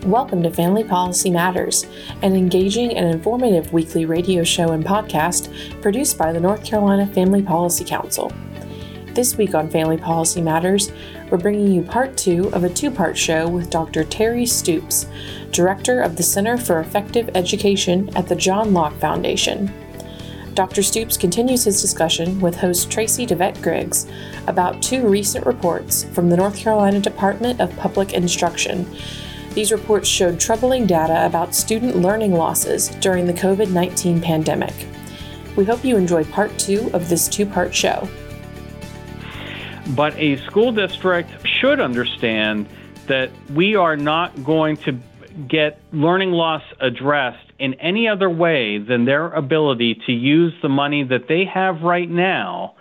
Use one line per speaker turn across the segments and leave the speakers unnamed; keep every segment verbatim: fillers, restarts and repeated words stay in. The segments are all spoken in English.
Welcome to Family Policy Matters, an engaging and informative weekly radio show and podcast produced by the North Carolina Family Policy Council. This week on Family Policy Matters, we're bringing you part two of a two-part show with Doctor Terry Stoops, Director of the Center for Effective Education at the John Locke Foundation. Doctor Stoops continues his discussion with host Tracy DeVette Griggs about two recent reports from the North Carolina Department of Public Instruction. These reports showed troubling data about student learning losses during the covid nineteen pandemic. We hope you enjoy part two of this two-part show.
But a school district should understand that we are not going to get learning loss addressed in any other way than their ability to use the money that they have right now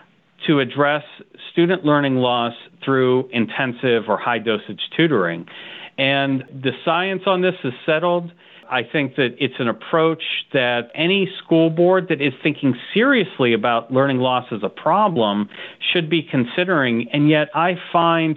to address student learning loss through intensive or high-dosage tutoring. And the science on this is settled. I think that it's an approach that any school board that is thinking seriously about learning loss as a problem should be considering. And yet I find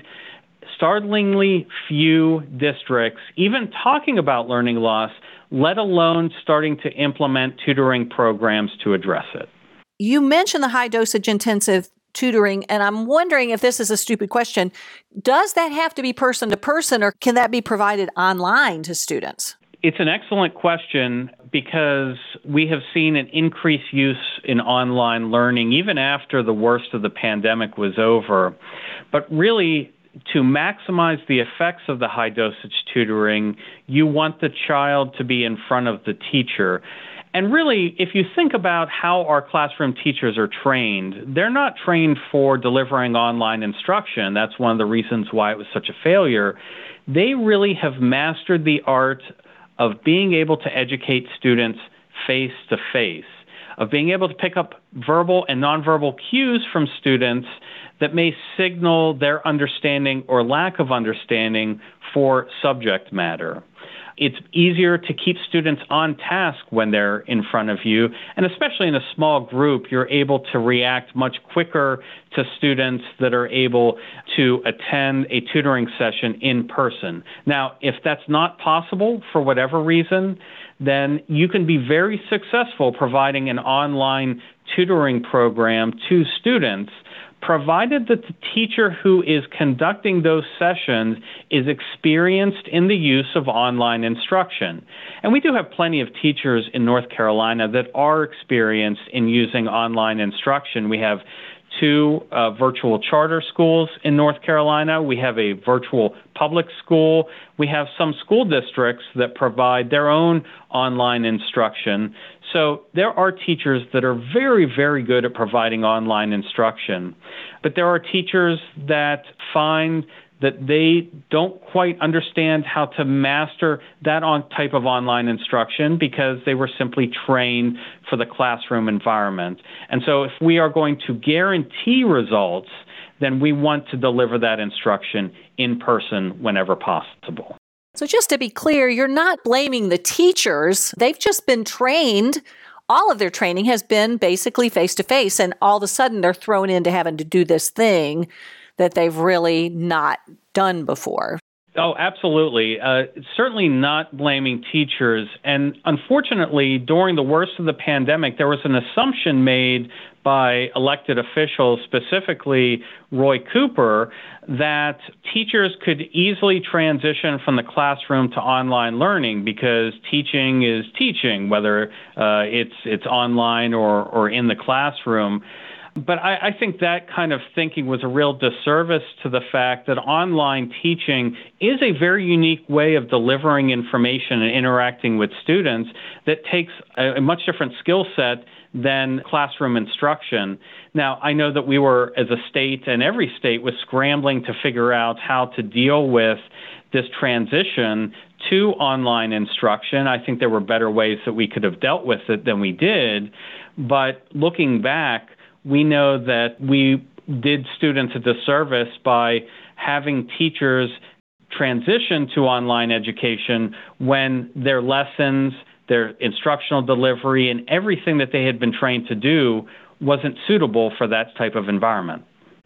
startlingly few districts even talking about learning loss, let alone starting to implement tutoring programs to address it.
You mentioned the high dosage intensive tutoring, and I'm wondering if this is a stupid question. Does that have to be person to person, or can that be provided online to students?
It's an excellent question because we have seen an increased use in online learning even after the worst of the pandemic was over. But really, to maximize the effects of the high dosage tutoring, you want the child to be in front of the teacher. And really, if you think about how our classroom teachers are trained, they're not trained for delivering online instruction. That's one of the reasons why it was such a failure. They really have mastered the art of being able to educate students face to face, of being able to pick up verbal and nonverbal cues from students that may signal their understanding or lack of understanding for subject matter. It's easier to keep students on task when they're in front of you, and especially in a small group, you're able to react much quicker to students that are able to attend a tutoring session in person. Now, if that's not possible for whatever reason, then you can be very successful providing an online tutoring program to students, provided that the teacher who is conducting those sessions is experienced in the use of online instruction. And we do have plenty of teachers in North Carolina that are experienced in using online instruction. We have two uh, virtual charter schools in North Carolina. We have a virtual public school. We have some school districts that provide their own online instruction. So there are teachers that are very, very good at providing online instruction. But there are teachers that find that they don't quite understand how to master that on type of online instruction because they were simply trained for the classroom environment. And so if we are going to guarantee results, then we want to deliver that instruction in person whenever possible.
So just to be clear, you're not blaming the teachers. They've just been trained. All of their training has been basically face-to-face, and all of a sudden they're thrown into having to do this thing that they've really not done before.
Oh, absolutely. Uh, certainly not blaming teachers. And unfortunately, during the worst of the pandemic, there was an assumption made by elected officials, specifically Roy Cooper, that teachers could easily transition from the classroom to online learning because teaching is teaching, whether uh, it's it's online or, or in the classroom. But I, I think that kind of thinking was a real disservice to the fact that online teaching is a very unique way of delivering information and interacting with students that takes a, a much different skill set than classroom instruction. Now, I know that we were, as a state, and every state was scrambling to figure out how to deal with this transition to online instruction. I think there were better ways that we could have dealt with it than we did. But looking back, we know that we did students a disservice by having teachers transition to online education when their lessons, their instructional delivery, and everything that they had been trained to do wasn't suitable for that type of environment.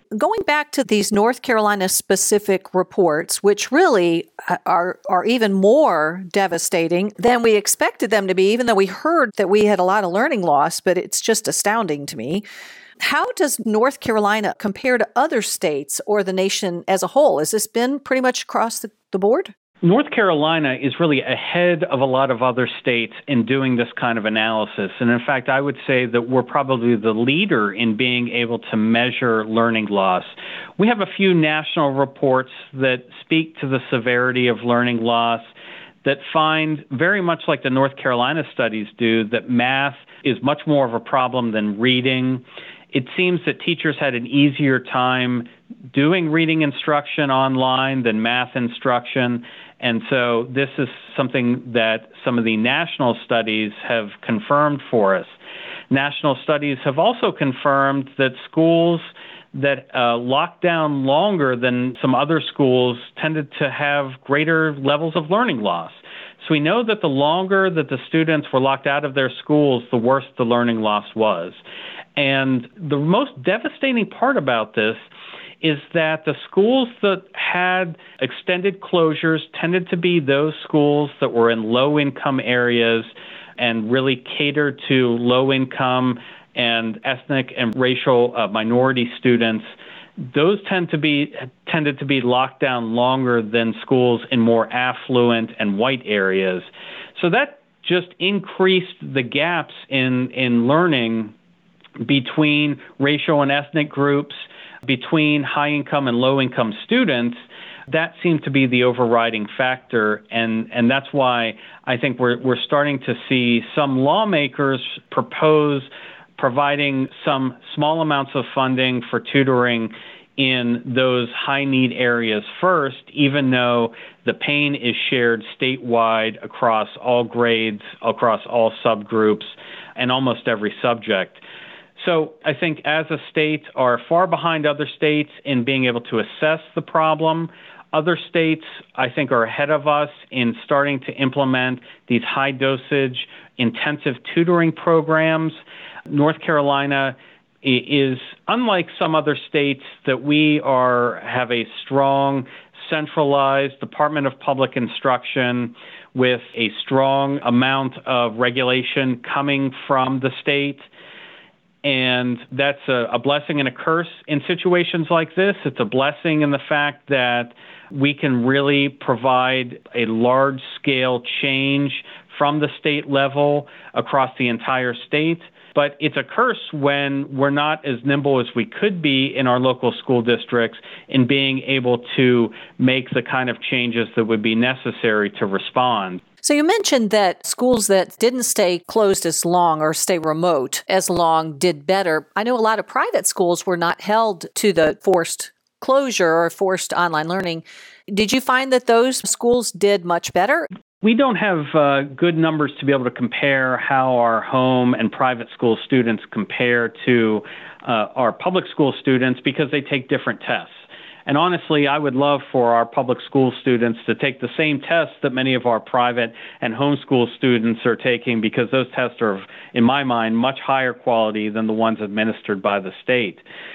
Going back to these North Carolina specific reports, which really are are even more devastating than we expected them to be, even though we heard that we had a lot of learning loss, but it's just astounding to me. How does North Carolina compare to other states or the nation as a whole? Has this been pretty much across the, the board?
North Carolina is really ahead of a lot of other states in doing this kind of analysis. And in fact, I would say that we're probably the leader in being able to measure learning loss. We have a few national reports that speak to the severity of learning loss that find, very much like the North Carolina studies do, that math is much more of a problem than reading. It seems that teachers had an easier time doing reading instruction online than math instruction. And so this is something that some of the national studies have confirmed for us. National studies have also confirmed that schools that uh, locked down longer than some other schools tended to have greater levels of learning loss. So we know that the longer that the students were locked out of their schools, the worse the learning loss was. And the most devastating part about this is that the schools that had extended closures tended to be those schools that were in low-income areas and really catered to low-income and ethnic and racial uh, minority students. Those tend to be tended to be locked down longer than schools in more affluent and white areas. So that just increased the gaps in, in learning between racial and ethnic groups, between high-income and low-income students. That seemed to be the overriding factor, and, and that's why I think we're we're starting to see some lawmakers propose providing some small amounts of funding for tutoring in those high-need areas first, even though the pain is shared statewide across all grades, across all subgroups, and almost every subject. So I think as a state are far behind other states in being able to assess the problem. Other states, I think, are ahead of us in starting to implement these high-dosage intensive tutoring programs. North Carolina is, unlike some other states, that we are have a strong, centralized Department of Public Instruction with a strong amount of regulation coming from the state. And that's a, a blessing and a curse in situations like this. It's a blessing in the fact that we can really provide a large-scale change from the state level across the entire state. But it's a curse when we're not as nimble as we could be in our local school districts in being able to make the kind of changes that would be necessary to respond.
So you mentioned that schools that didn't stay closed as long or stay remote as long did better. I know a lot of private schools were not held to the forced closure or forced online learning. Did you find that those schools did much better?
We don't have uh, good numbers to be able to compare how our home and private school students compare to uh, our public school students because they take different tests. And honestly, I would love for our public school students to take the same tests that many of our private and homeschool students are taking because those tests are, in my mind, much higher quality than the ones administered by the state.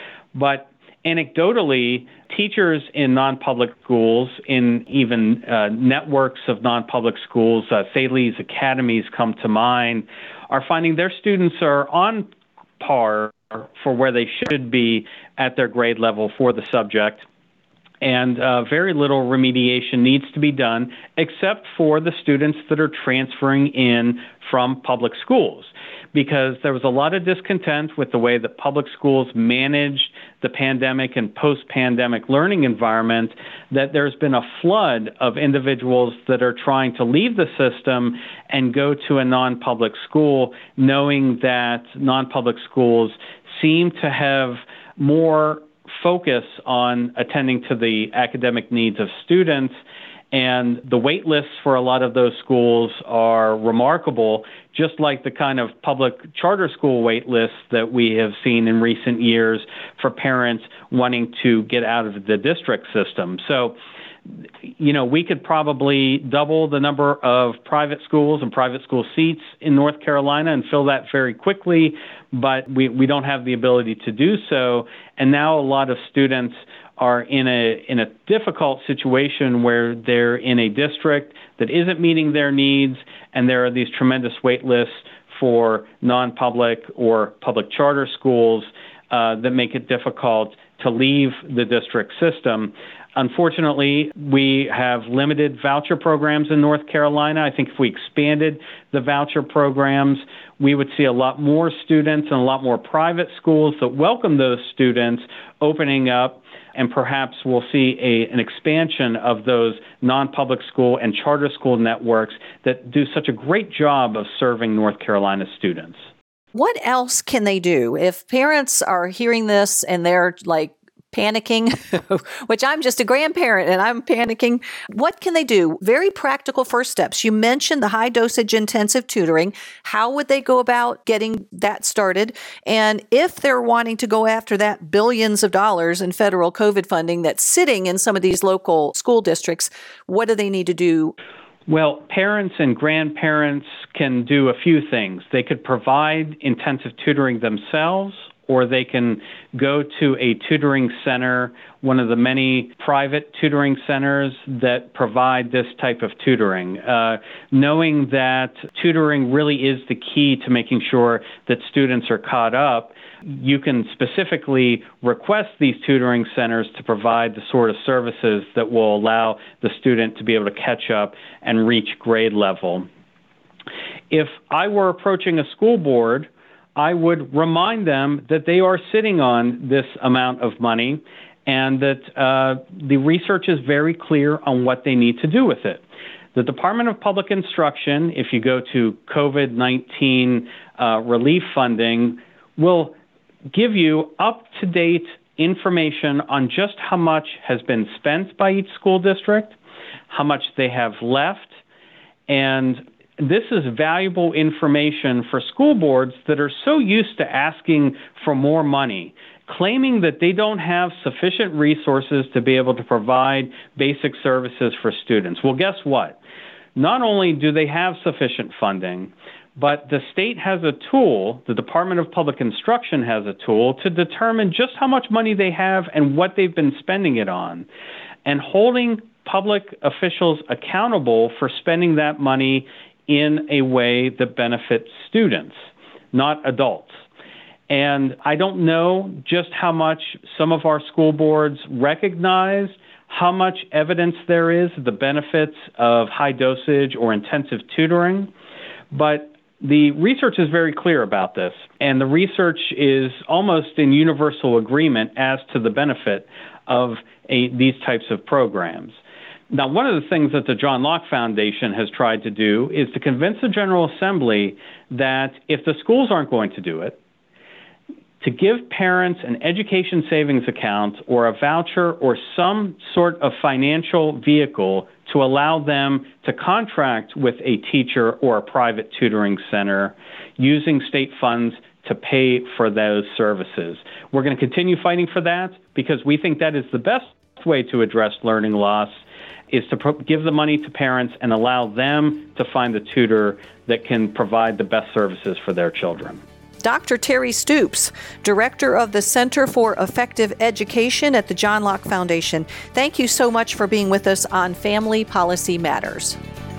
But anecdotally, teachers in non-public schools, in even uh, networks of non-public schools, uh, Thales academies come to mind, are finding their students are on par for where they should be at their grade level for the subject. And uh, very little remediation needs to be done, except for the students that are transferring in from public schools, because there was a lot of discontent with the way that public schools managed the pandemic and post-pandemic learning environment, that there's been a flood of individuals that are trying to leave the system and go to a non-public school, knowing that non-public schools seem to have more focus on attending to the academic needs of students. And the wait lists for a lot of those schools are remarkable, just like the kind of public charter school wait lists that we have seen in recent years for parents wanting to get out of the district system. So you know, we could probably double the number of private schools and private school seats in North Carolina and fill that very quickly, but we, we don't have the ability to do so. And now a lot of students are in a in a difficult situation where they're in a district that isn't meeting their needs, and there are these tremendous wait lists for non-public or public charter schools uh, that make it difficult to leave the district system. Unfortunately, we have limited voucher programs in North Carolina. I think if we expanded the voucher programs, we would see a lot more students and a lot more private schools that welcome those students opening up, and perhaps we'll see a, an expansion of those non-public school and charter school networks that do such a great job of serving North Carolina students.
What else can they do? If parents are hearing this and they're like panicking, which I'm just a grandparent and I'm panicking, what can they do? Very practical first steps. You mentioned the high dosage intensive tutoring. How would they go about getting that started? And if they're wanting to go after that billions of dollars in federal COVID funding that's sitting in some of these local school districts, what do they need to do?
Well, parents and grandparents can do a few things. They could provide intensive tutoring themselves, or they can go to a tutoring center, one of the many private tutoring centers that provide this type of tutoring. Uh, knowing that tutoring really is the key to making sure that students are caught up, you can specifically request these tutoring centers to provide the sort of services that will allow the student to be able to catch up and reach grade level. If I were approaching a school board, I would remind them that they are sitting on this amount of money and that uh, the research is very clear on what they need to do with it. The Department of Public Instruction, if you go to COVID nineteen uh, relief funding, will give you up-to-date information on just how much has been spent by each school district, how much they have left, and this is valuable information for school boards that are so used to asking for more money, claiming that they don't have sufficient resources to be able to provide basic services for students. Well, guess what? Not only do they have sufficient funding, but the state has a tool, the Department of Public Instruction has a tool to determine just how much money they have and what they've been spending it on. And holding public officials accountable for spending that money in a way that benefits students, not adults. And I don't know just how much some of our school boards recognize how much evidence there is of the benefits of high dosage or intensive tutoring, but the research is very clear about this, and the research is almost in universal agreement as to the benefit of a, these types of programs. Now, one of the things that the John Locke Foundation has tried to do is to convince the General Assembly that if the schools aren't going to do it, to give parents an education savings account or a voucher or some sort of financial vehicle to allow them to contract with a teacher or a private tutoring center using state funds to pay for those services. We're going to continue fighting for that because we think that is the best way to address learning loss, is to pro- give the money to parents and allow them to find the tutor that can provide the best services for their children.
Doctor Terry Stoops, Director of the Center for Effective Education at the John Locke Foundation. Thank you so much for being with us on Family Policy Matters.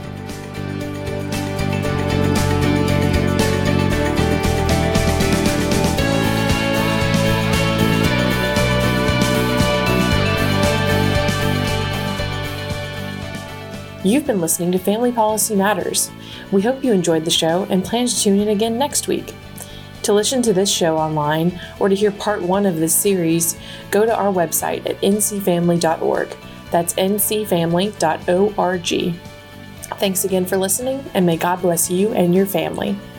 You've been listening to Family Policy Matters. We hope you enjoyed the show and plan to tune in again next week. To listen to this show online or to hear part one of this series, go to our website at n c family dot org. That's n c family dot org. Thanks again for listening, and may God bless you and your family.